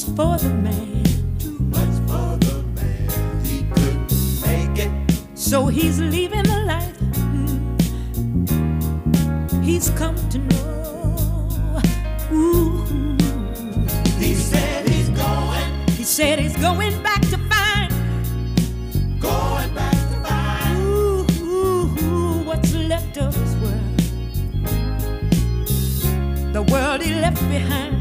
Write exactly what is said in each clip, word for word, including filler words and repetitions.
for the man. Too much for the man. He couldn't make it. So he's leaving the life he's come to know. Ooh. He said he's going. He said he's going back to find. Going back to find. Ooh, ooh, ooh, what's left of his world. The world he left behind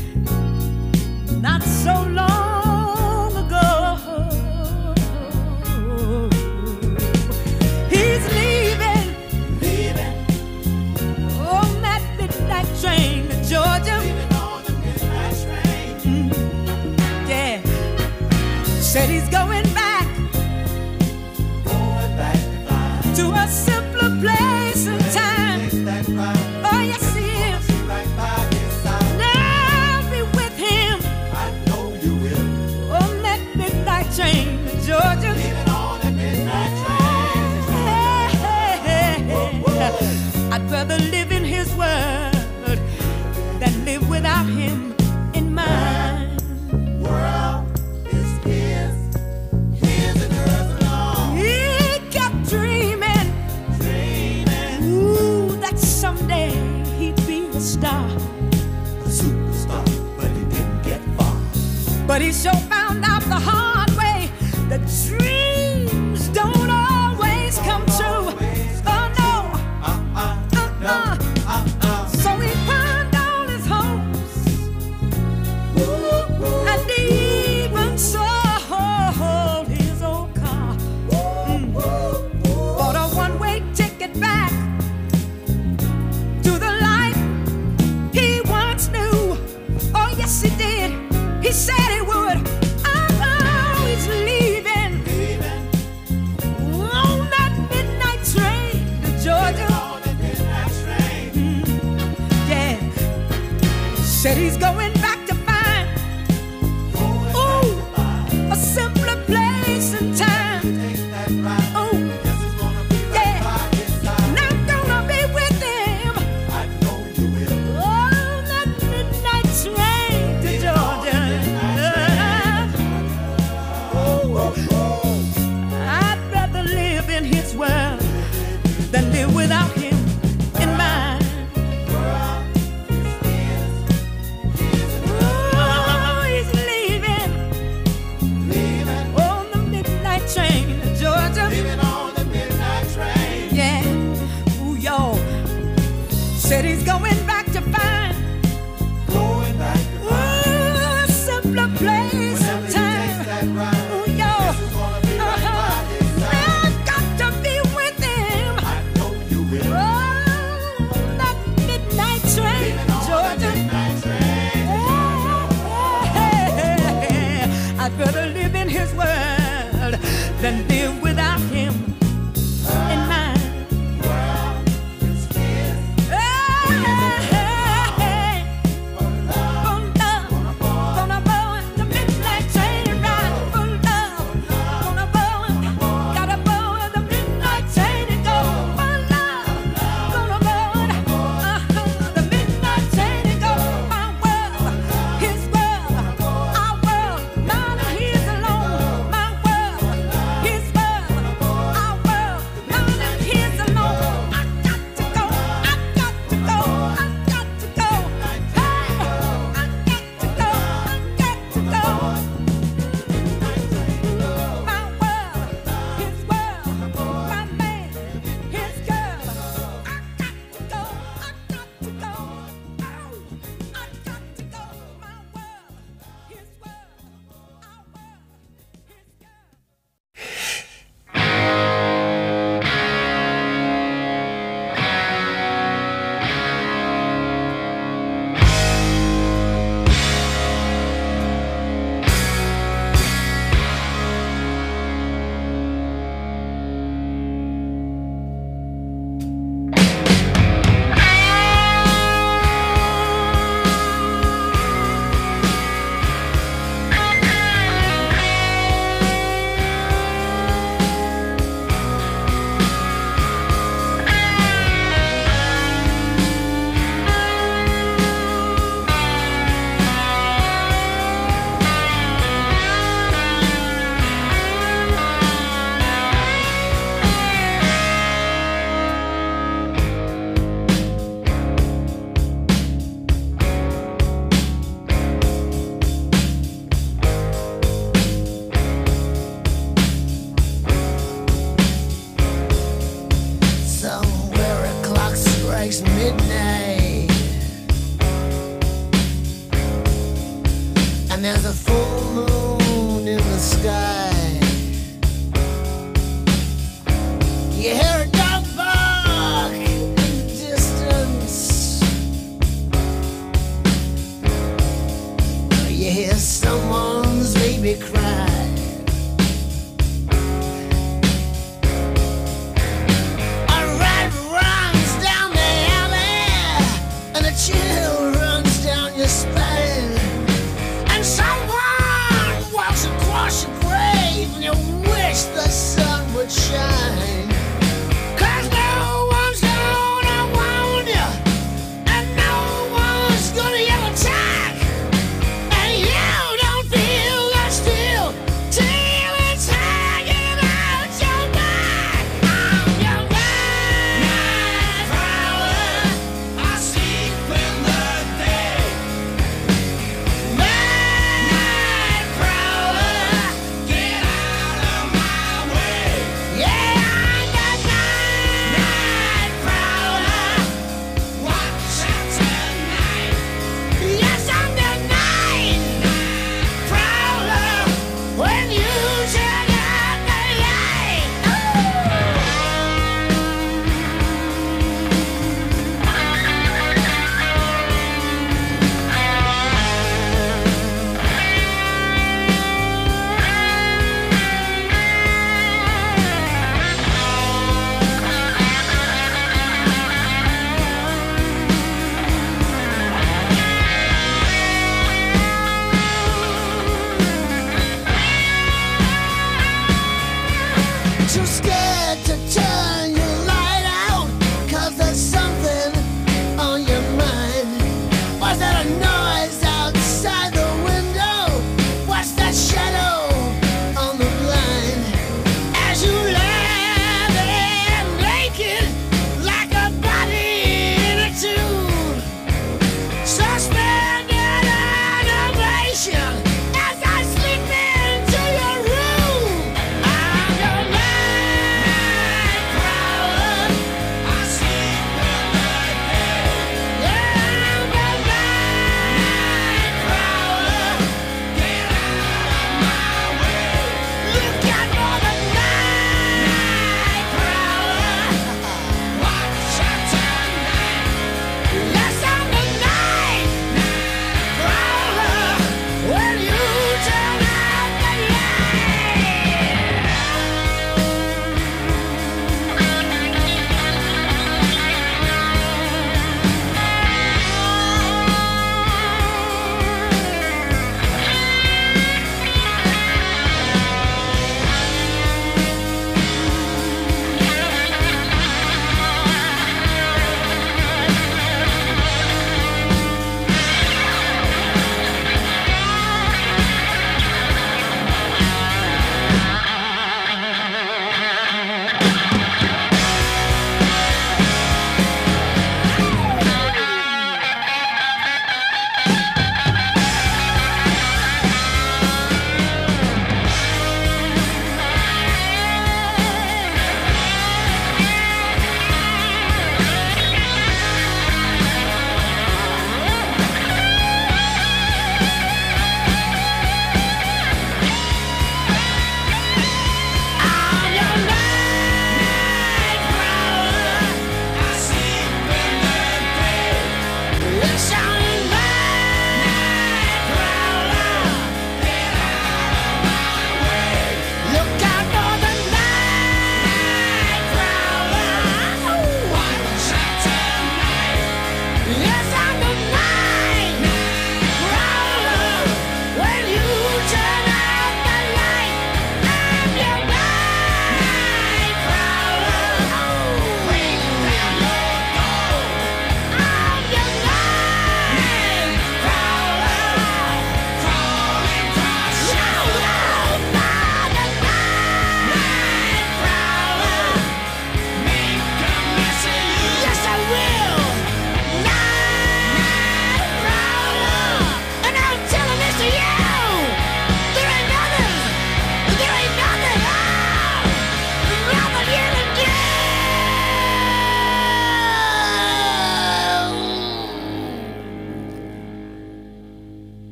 not so long ago. He's leaving, Leaving. on that midnight train to Georgia. Leaving on the midnight train. Mm, yeah, said he's going back Going back to find. to a simpler place and time. Takes that ride. Oh yes he is. Right by his side. Now be with him I know you will. on that midnight train to Georgia. Leaving on the midnight train. I'd rather live in his world than live without him in mine. World is his. His and hers alone. He kept dreaming, Dreaming. ooh, that someday he'd be a star. A superstar, but he didn't get far. But he sure found out the hard way that dreams don't always come true. Oh no, Uh-uh. uh-uh. Uh-uh. So he pawned all his hopes, and he even sold his old car. Mm. Bought a one-way ticket back to the life he once knew. Oh yes he did. He said he would. Oh, he's leaving Leaving on that midnight train to Georgia. on the midnight train. Yeah, said he's going back to find, Going ooh, back to a simpler place and time. find. Takes that ride. Oh, Guess it's gonna be right yeah. by his side. Not gonna be with him I know you will. on that midnight train to Georgia. I'd rather live in his world than live without him in mine. Oh, he's leaving Leaving. on the midnight train to Georgia. Leaving on the midnight train. Yeah, ooh, y'all. Said he's going back to find, Going back to ooh, a simpler place whenever and he takes time. that ride. Ooh, y'all. Guess it's gonna be right Uh-huh. by his side. I've got to be with him I know you will. on that midnight train Leaving to on the Georgia. midnight train. I'd rather live in his world than live without him in mine. World is his. Hey, For love. for love, gonna board the midnight train ride. For love, gonna board, gotta board the midnight train and go. For love, gonna board uh-huh, the midnight train and go. My world, his world, our world, mine and his full moon in the sky. You hear a dog bark in the distance. You hear someone's baby cry. A rat runs down the alley, and a chill runs down your spine. And someone walks across your grave, and you wish the sun would shine. 'Cause no one's gonna warn you, and no one's gonna yell attack. And you don't feel that still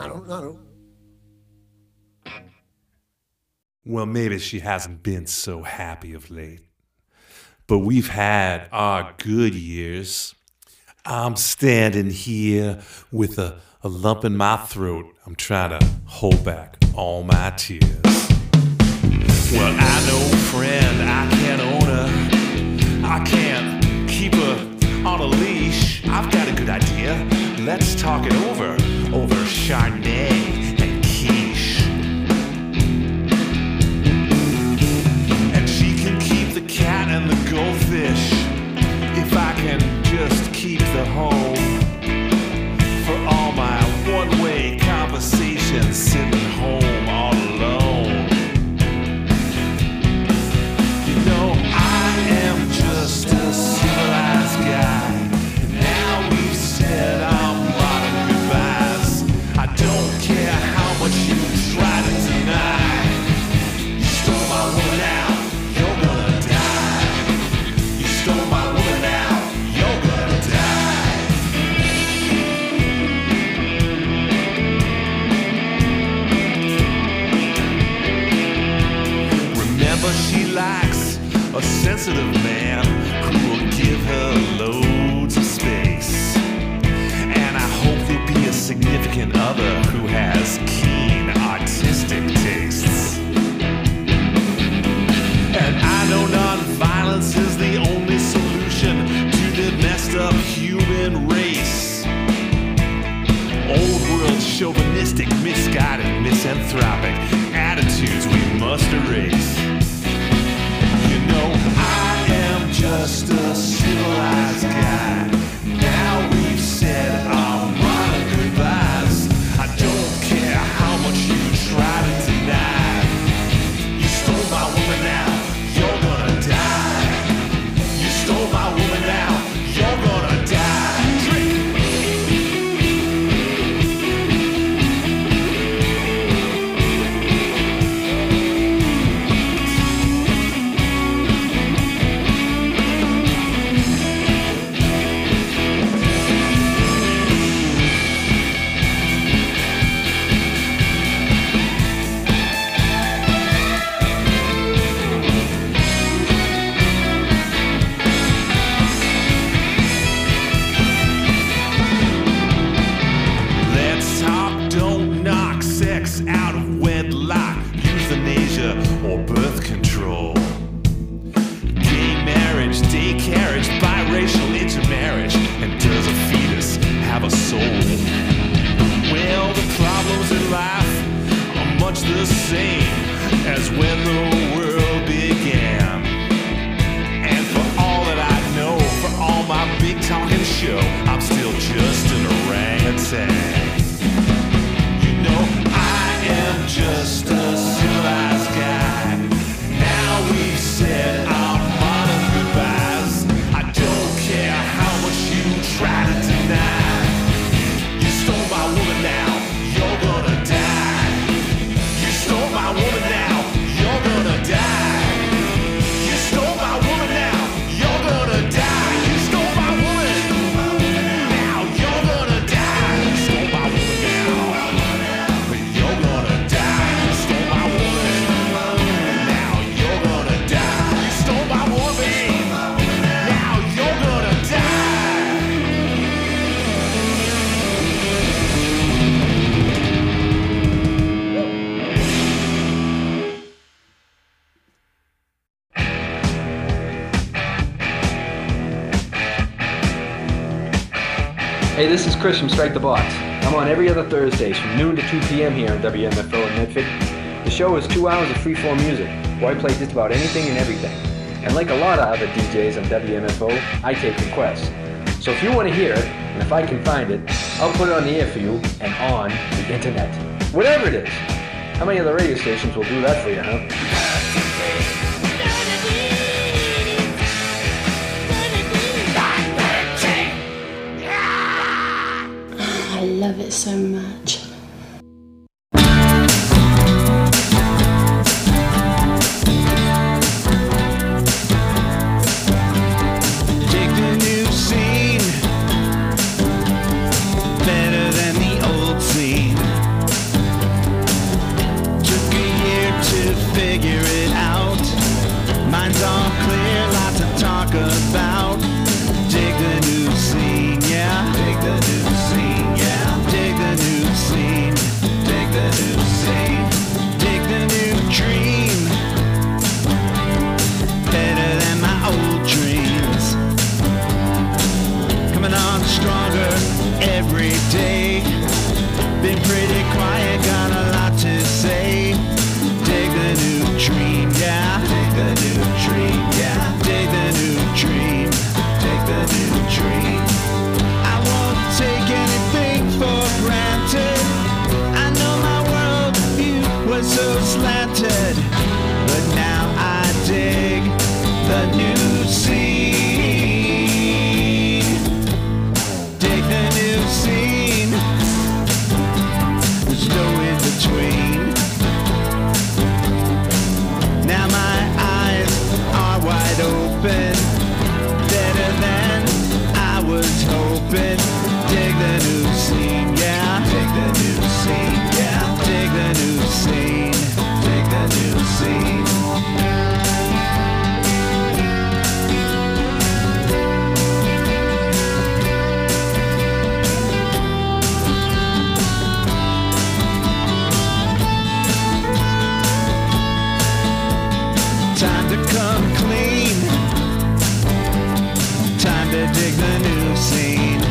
I don't know. Well, maybe she hasn't been so happy of late. But we've had our good years. I'm standing here with a, a lump in my throat. I'm trying to hold back all my tears. Well, I know, friend, I can't own her. I can't keep her on a leash. I've got a good idea. Let's talk it over, over Chardonnay and quiche. And she can keep the cat and the goldfish if I can just keep the home. For all my one-way conversations sitting home all alone. You know, I am just a civilized guy. Now we've said our modern goodbyes. I don't care how much you try to deny. You stole my woman out, you're gonna die. You stole my woman out, you're gonna die. Remember, she likes a sensitive man who will give her loads of space. And I hope you'll be a significant other who has keen artistic tastes. And I know nonviolence is the only solution to the messed up human race. Old world chauvinistic, misguided, misanthropic attitudes we must erase. You know, I am just a civilized guy. Now we've said our modern goodbyes. I don't care how much you try to deny. You stole my woman now, you're gonna die. You stole my woman now, you're gonna die. Drink. Let's talk, don't knock sex out of wedlock, euthanasia or birth control. Gay marriage, day carriage, biracial intermarriage, and does a fetus have a soul? Well, the problems in life are much the same as when the world began. And for all that I know, for all my big talking show, I'm still just an orangutan. You know, I am just a civilized guy. Now we've said our modern goodbyes. I don't care how much you try to deny. You stole my woman now, you're gonna die. You stole my woman now, you're gonna die. You stole my woman now, you're gonna die. You stole my woman now, you're gonna die. You stole my woman now, you're gonna die. You stole my woman now, you're gonna die. You stole my woman now, you're gonna die. Hey, this is Chris from Strike the Box. I'm on every other Thursdays from noon to two p.m. here on W M F O in Medford. The show is two hours of freeform music, where I play just about anything and everything. And like a lot of other D Js on W M F O, I take requests. So if you want to hear it, and if I can find it, I'll put it on the air for you and on the internet. Whatever it is. How many other radio stations will do that for you, huh? I love it so much. Take the new scene, better than the old scene. pretty quiet, got a lot to say. Dig the new dream, yeah. Dig the new dream, yeah. Dig the new dream. Dig the new dream. I won't take anything for granted. I know my world view was so slanted, but now I dig the new scene. Dig the new scene. There's no in between. Now my eyes are wide open, better than I was hoping. Dig the new scene, yeah. Dig the new scene, yeah. Dig the new scene. Dig the new scene. Time to come clean. Time to dig the new scene.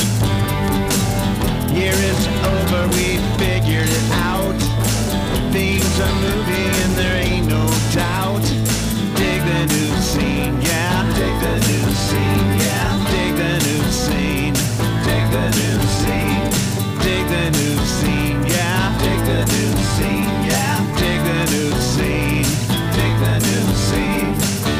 Year is over, we figured it out. Things are moving and there ain't no doubt. Dig the new scene, yeah. Dig the new scene, yeah. Dig the new scene. Dig the new scene. Dig the new scene, yeah. Dig the new scene, yeah. Dig the new scene. Dig the new scene.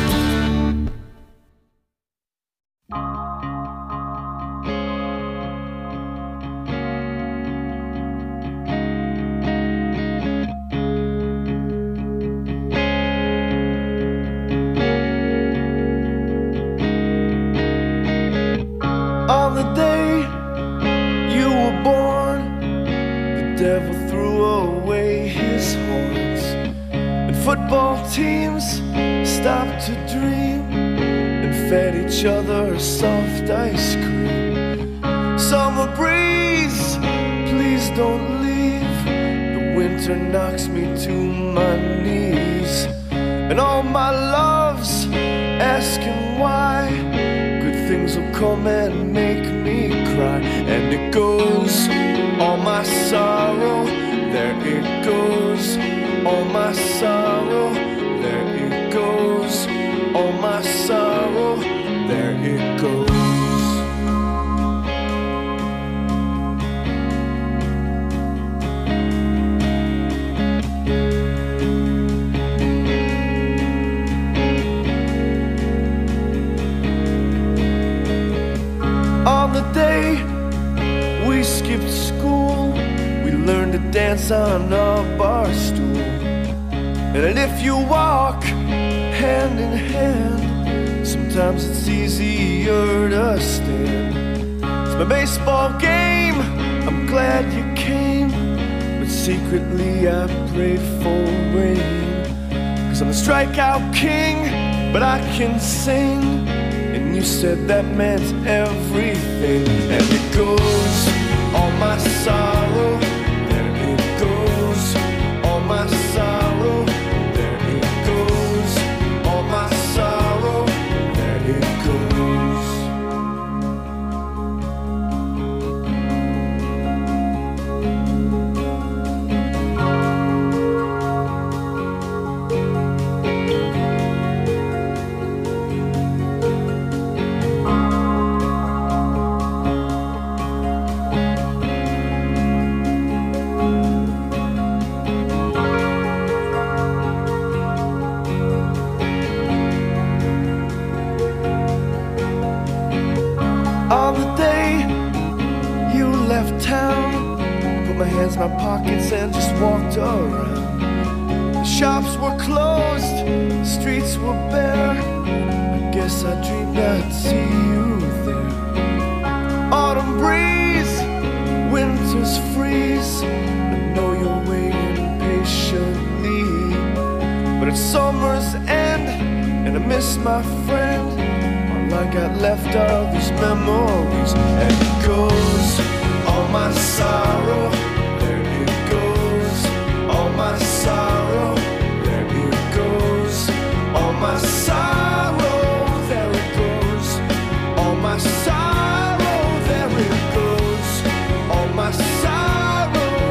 On the day you were born, the devil threw away his horns, and football teams stopped to dream and fed each other soft ice cream. Summer breeze, please don't leave. The winter knocks me to my knees, and all my loves asking why. Good things will come and make me cry. And it goes, all my sorrow, there it goes. All my sorrow, there it goes. All my sorrow, there it goes. On the day we skipped school, we learned to dance on a bar stool. And if you walk hand in hand, sometimes it's easier to stand. It's my baseball game, I'm glad you came, but secretly I prayed for rain. Cause I'm the strikeout king, but I can sing. And you said that meant everything. And it goes, all my sorrow, there it goes. All my sorrow, there it goes. All my sorrow, there it goes. On the day you left town, put my hands in my pockets and just walked around. The shops were closed, the streets were bare. I guess I dreamed I'd see you there. Autumn breeze, winter's freeze. I know you're waiting patiently, but it's summer's end and I miss my friend. I got left are these memories. And it goes, all my sorrow, there it goes. All my sorrow, there it goes. All my sorrow, there it goes. All my sorrow, there it goes. All my sorrow,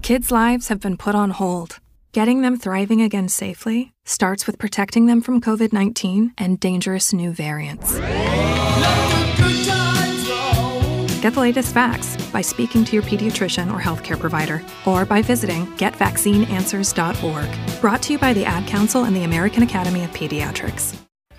Kids' lives have been put on hold. Getting them thriving again safely starts with protecting them from COVID nineteen and dangerous new variants. Get the latest facts by speaking to your pediatrician or healthcare provider, or by visiting get vaccine answers dot org. Brought to you by the Ad Council and the American Academy of Pediatrics.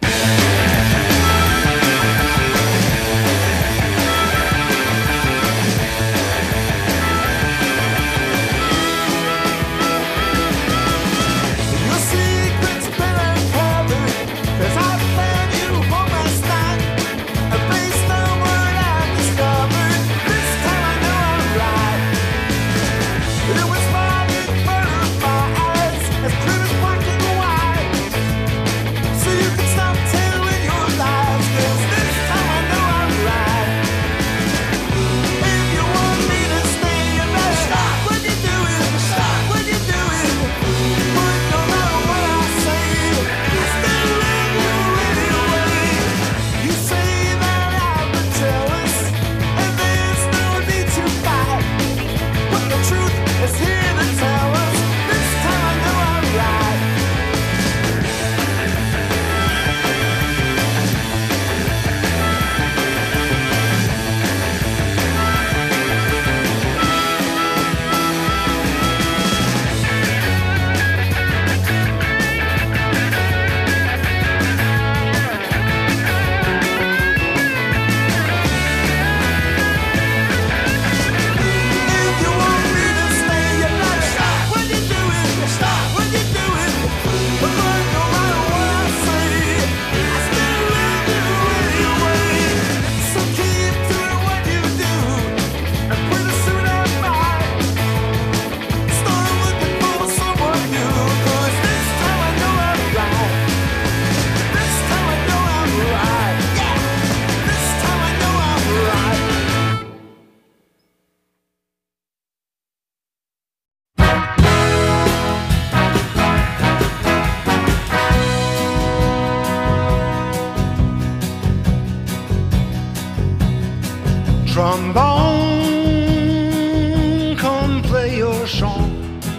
Trombone, come play your song.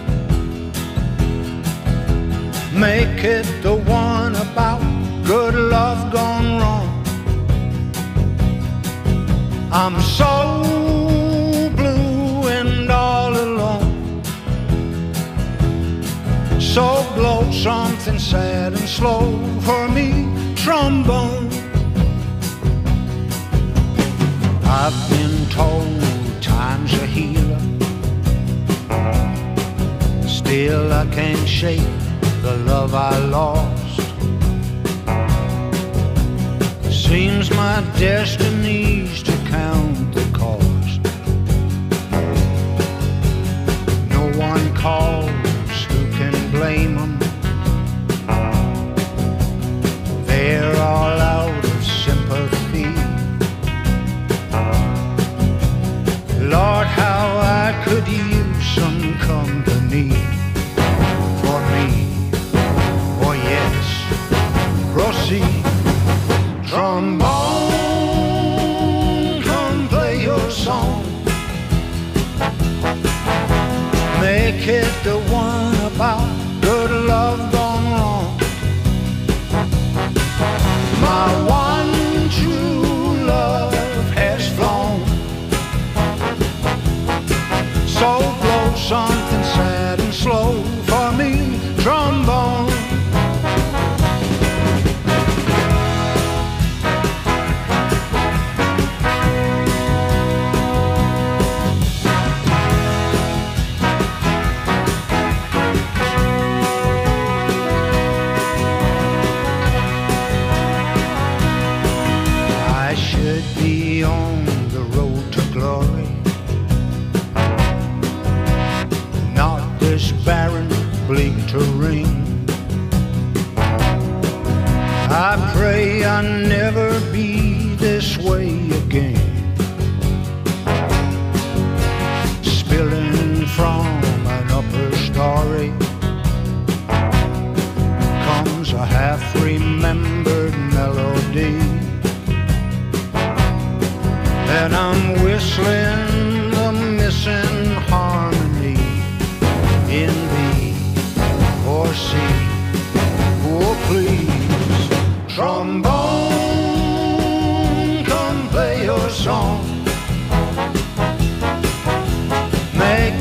Make it the one about good love gone wrong. I'm so blue and all alone. So blow something sad and slow for me, trombone. I've been told time's a healer. Still I can't shake the love I lost. Seems my destiny's to count the cost. No one calls, who can blame them? They're all out of sympathy. Lord, how I could use some company for me. Oh yes, proceed. Trombone, come play your song. Make it the one about good love gone wrong. My one true love has flown. So blow something sad and slow for me, trombone. I should be on the road to glory, barren, bleak terrain. I pray I never be this way again. Spilling from an upper story comes a half-remembered melody, and I'm whistling the missing harmony.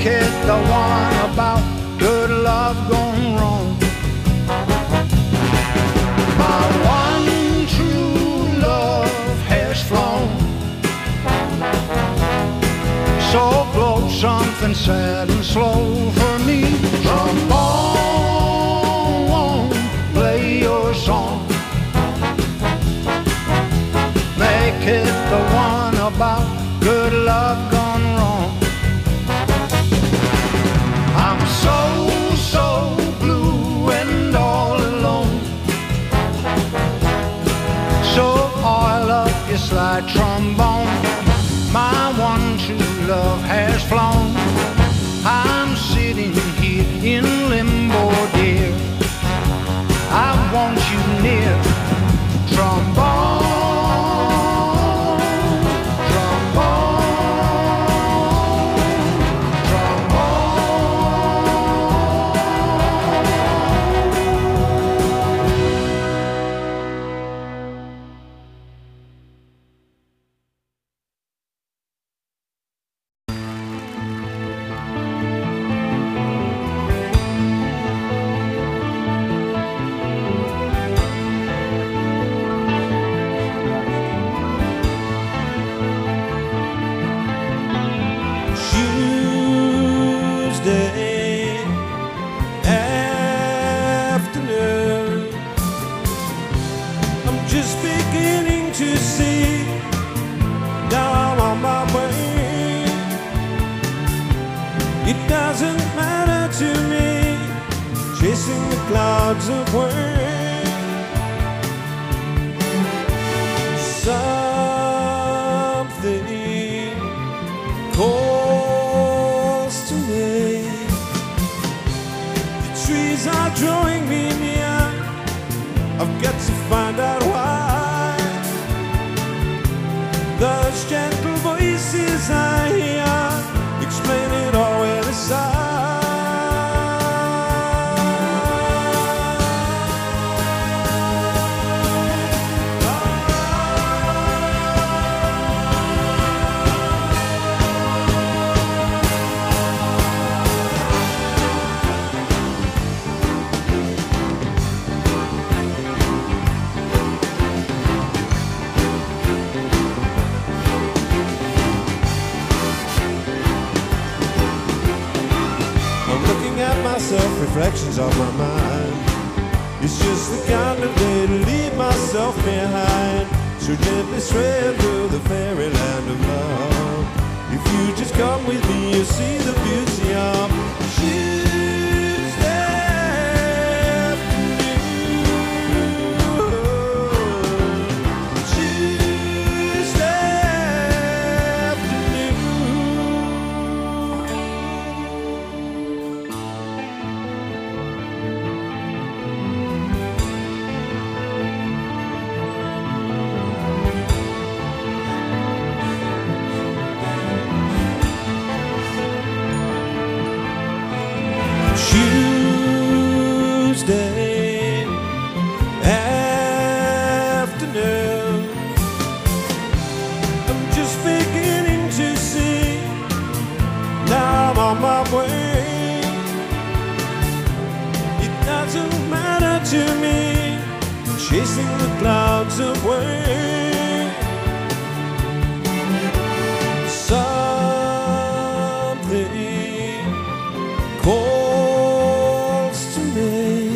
it the one about good love gone wrong. My one true love has flown. So blow something sad and slow for me. Trombone, play your song. Make it the one about good love gone wrong. I'm so, so blue and all alone. So oil up your slide trombone. My one true love has flown. I'm sitting here in limbo, dear. I want you near. Trombone. Reflections of my mind. It's just the kind of day to leave myself behind. So gently sway through the fairy land of love. If you just come with me, you'll see the beauty of Tuesday afternoon. Tuesday Tuesday afternoon. I'm just beginning to see. Now I'm on my way. It doesn't matter to me, chasing the clouds away. Something calls to me.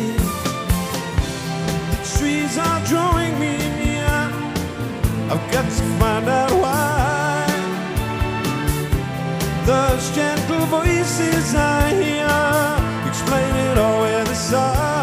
The trees are drawing me near. I've got to find out why. Those gentle voices I hear explain it all with a sigh.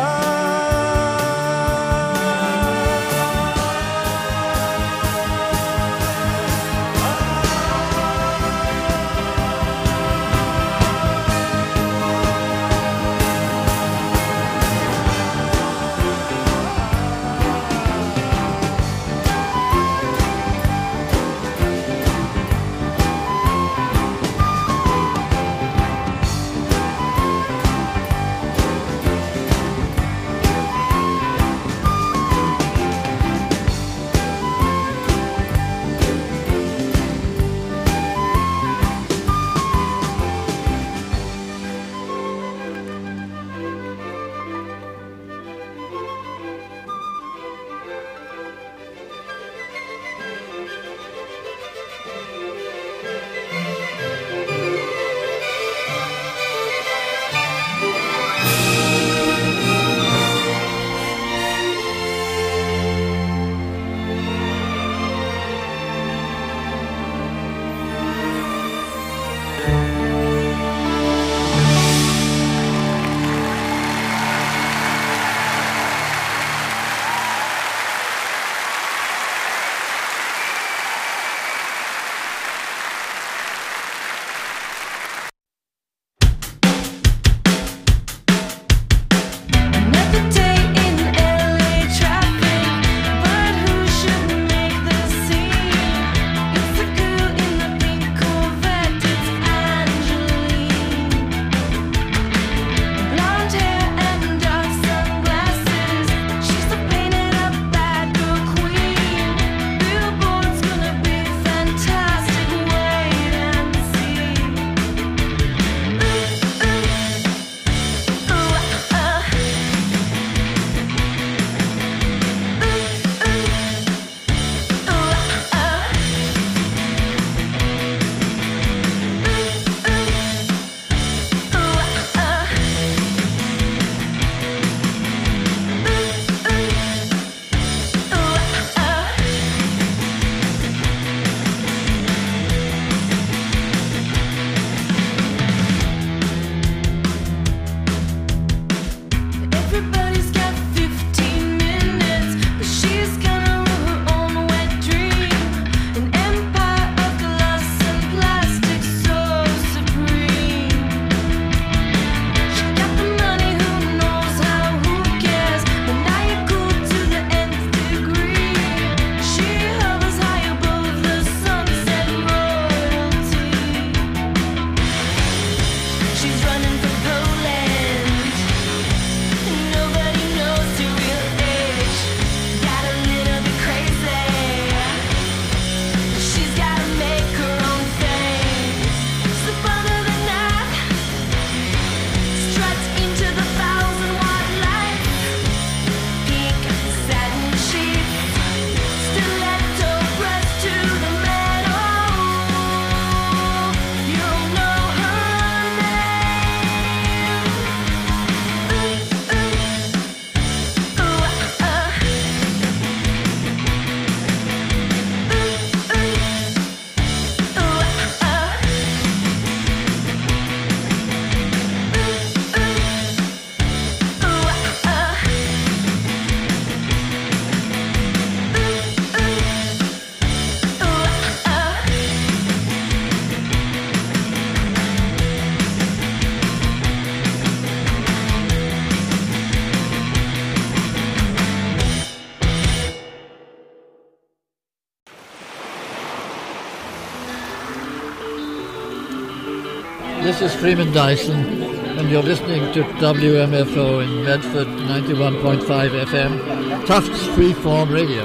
this is Freeman Dyson, and you're listening to W M F O in Medford, ninety-one point five F M, Tufts Freeform Radio.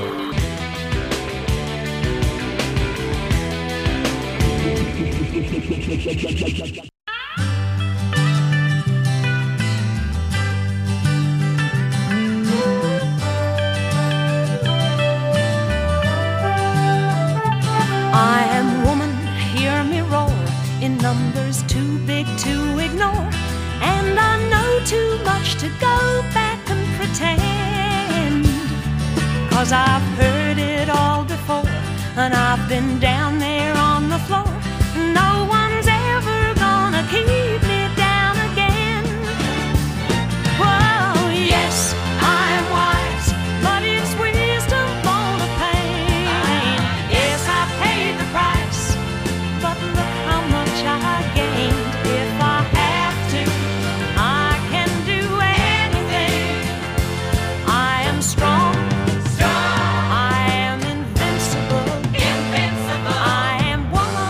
I am woman, hear me roar, in numbers too big to ignore, and I know too much to go back and pretend, 'cause I've heard it all before, and I've been down there on the floor. No one's ever gonna keep me down again. Whoa, yes, I am wise, but it's wisdom born of pain. Yes, I paid the price, but look how much I gained. If I have to, I can do anything. I am strong, strong. I am invincible, invincible. I am woman.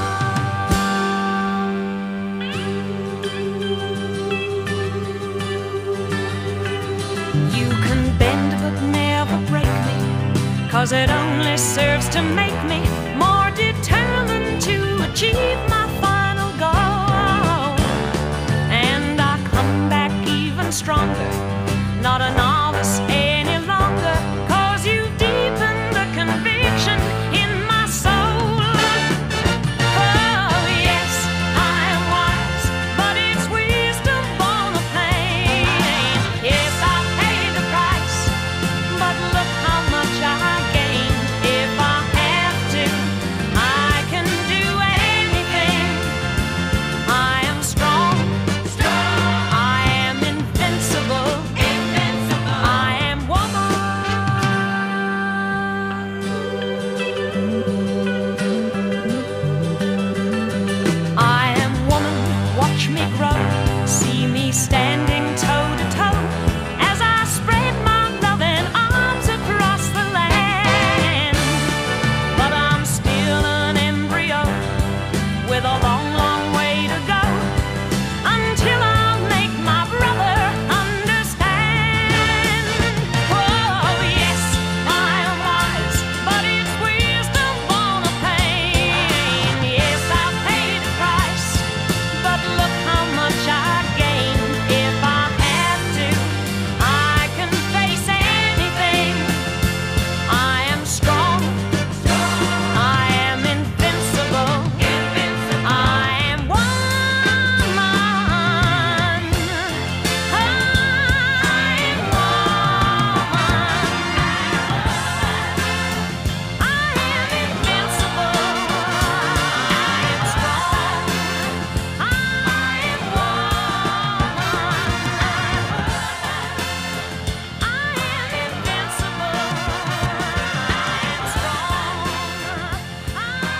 You can bend but never break me, 'cause it only serves to make me more determined to achieve my final goal. And I come back even stronger, not a novice any longer, 'cause you've deepened the conviction in my soul. Oh yes, I am wise, but it's wisdom born of pain. Yes, I paid the price, but look how much I gained. If I have to, I can do anything. I am strong, strong. I am invincible, invincible. I am woman. I am woman, watch me grow, see me standing toe to toe, as I spread my loving arms across the land. But I'm still an embryo, with a long, long way to go, until I'll make my brother understand. Oh yes, I am wise, but it's wisdom born of pain. Yes, I paid the price, but look how much I gained. If I have to, I can face anything. I am strong, I am invincible, invincible. I am woman. I am woman. I am invincible. I am strong. I am woman. I am invincible. I am strong. I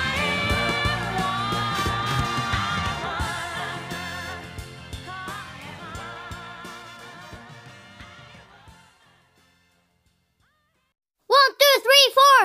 One, two, three, four.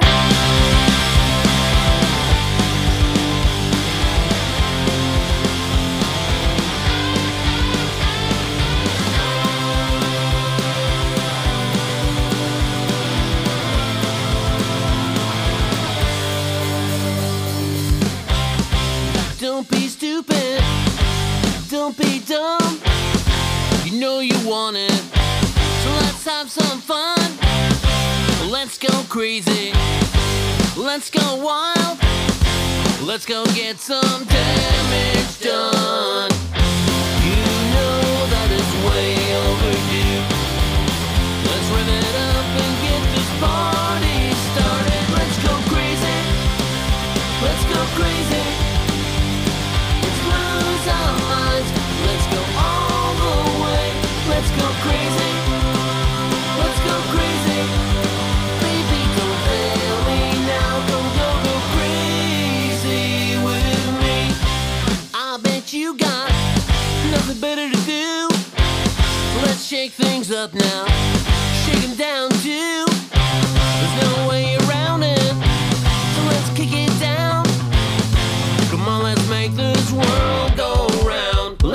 Don't be stupid, don't be dumb. You know you want it, so let's have some fun. Let's go crazy, let's go wild, let's go get some damage done. You know that it's way overdue. Let's rev it up and get this party started. Let's go crazy, let's go crazy. Let's lose our minds, let's go all the way. Let's go crazy, let's go crazy. Baby, don't fail me now, go, go, go crazy with me. I bet you got nothing better to do. Let's shake things up now, shake 'em down too. There's no way around it, so let's kick it down. Come on, let's make this world go round.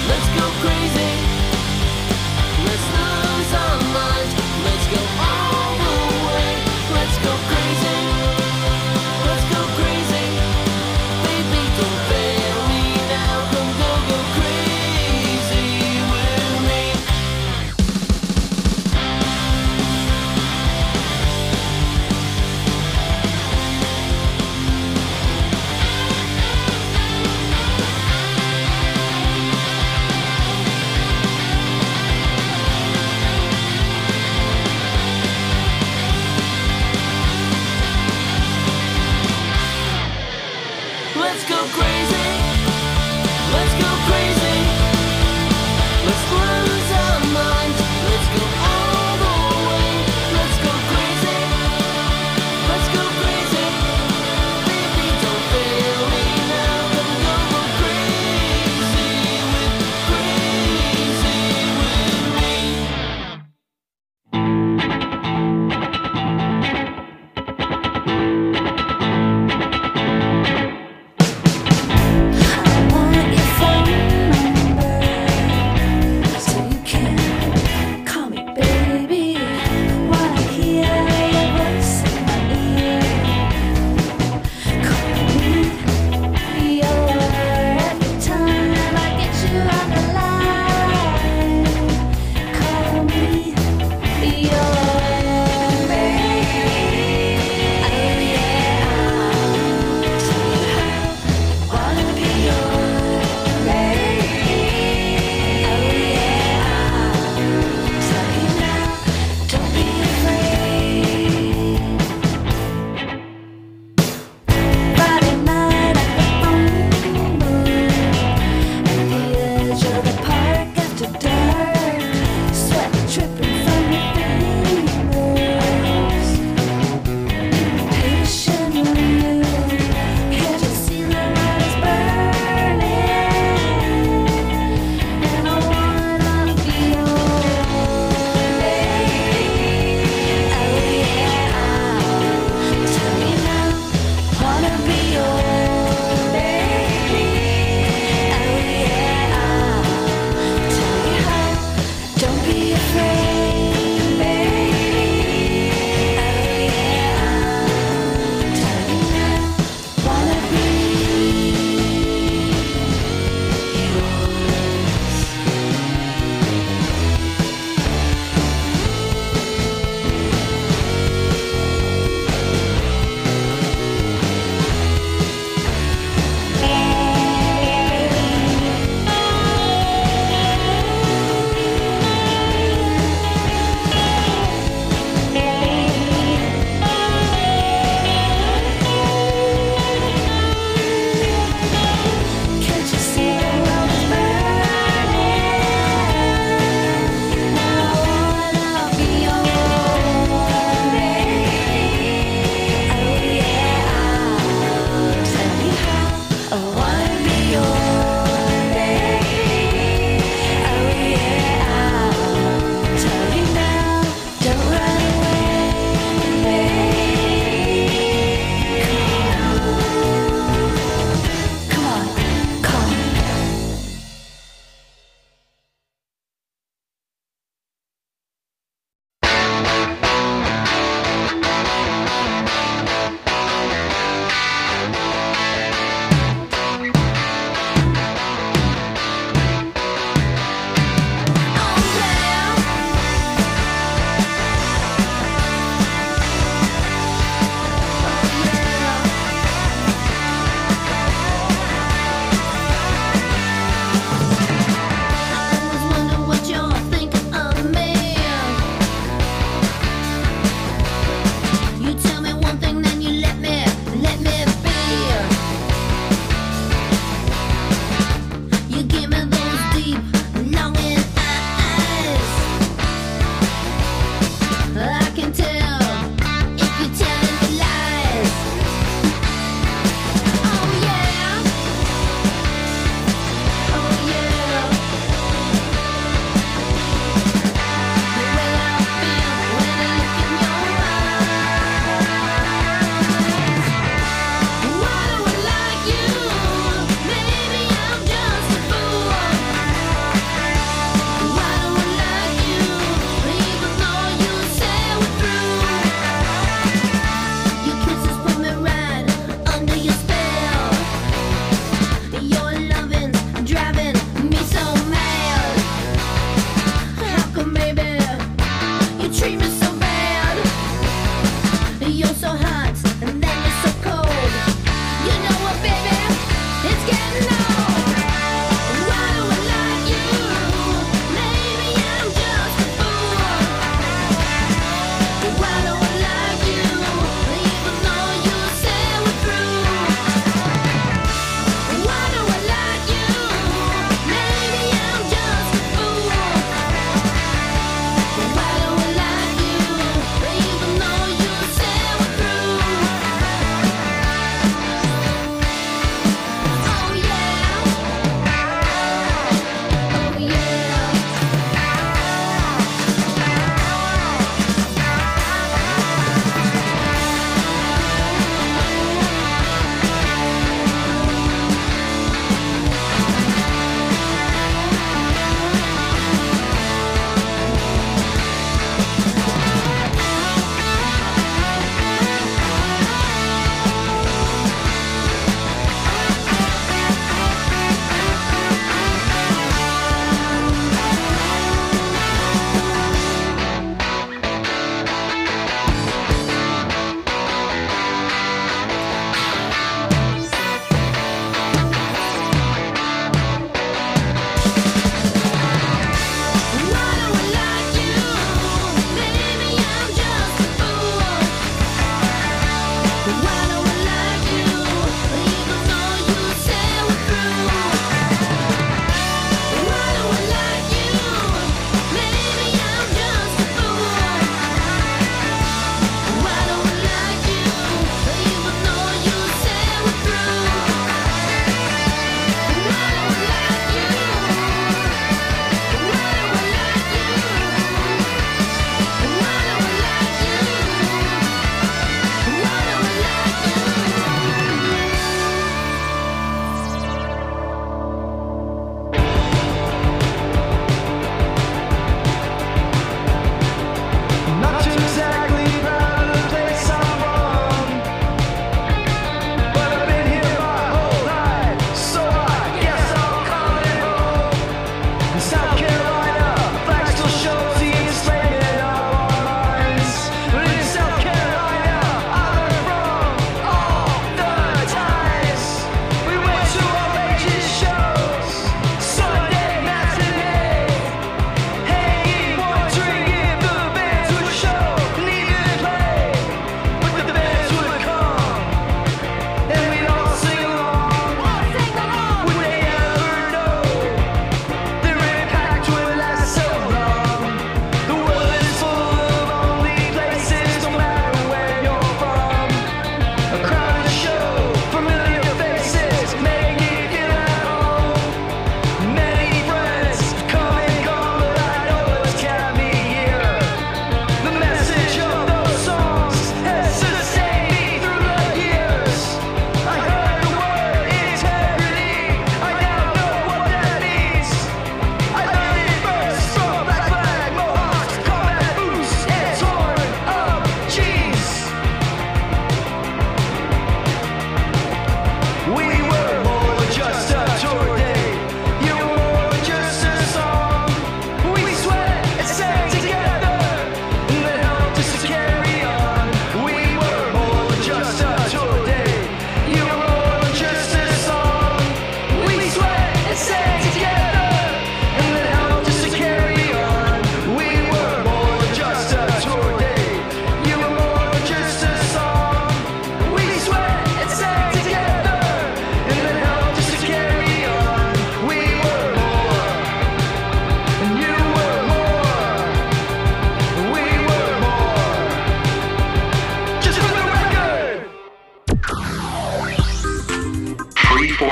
Let's go crazy. Let's lose our minds. Let's go all the way. Let's go crazy. Let's go crazy. Baby, don't fail me now. Come go, go crazy with me.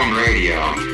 Freeform Radio.